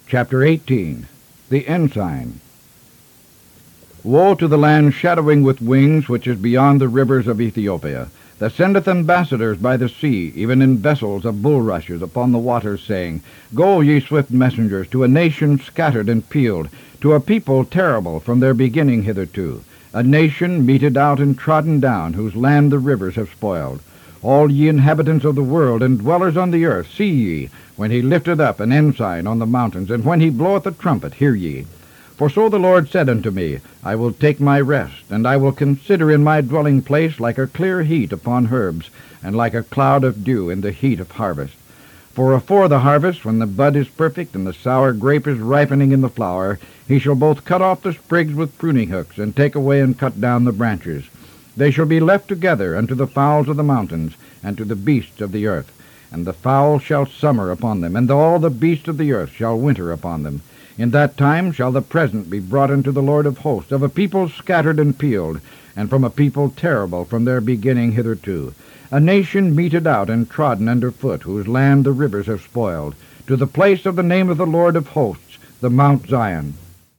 Chapter 18. The Ensign. Woe to the land shadowing with wings, which is beyond the rivers of Ethiopia, that sendeth ambassadors by the sea, even in vessels of bulrushes upon the waters, saying, Go, ye swift messengers, to a nation scattered and peeled, to a people terrible from their beginning hitherto, a nation meted out and trodden down, whose land the rivers have spoiled. All ye inhabitants of the world, and dwellers on the earth, see ye, when he lifteth up an ensign on the mountains, and when he bloweth a trumpet, hear ye. For so the Lord said unto me, I will take my rest, and I will consider in my dwelling place like a clear heat upon herbs, and like a cloud of dew in the heat of harvest. For afore the harvest, when the bud is perfect, and the sour grape is ripening in the flower, he shall both cut off the sprigs with pruning hooks, and take away and cut down the branches. They shall be left together unto the fowls of the mountains, and to the beasts of the earth. And the fowl shall summer upon them, and all the beasts of the earth shall winter upon them. In that time shall the present be brought unto the Lord of hosts, of a people scattered and peeled, and from a people terrible from their beginning hitherto, a nation meted out and trodden under foot, whose land the rivers have spoiled, to the place of the name of the Lord of hosts, the Mount Zion.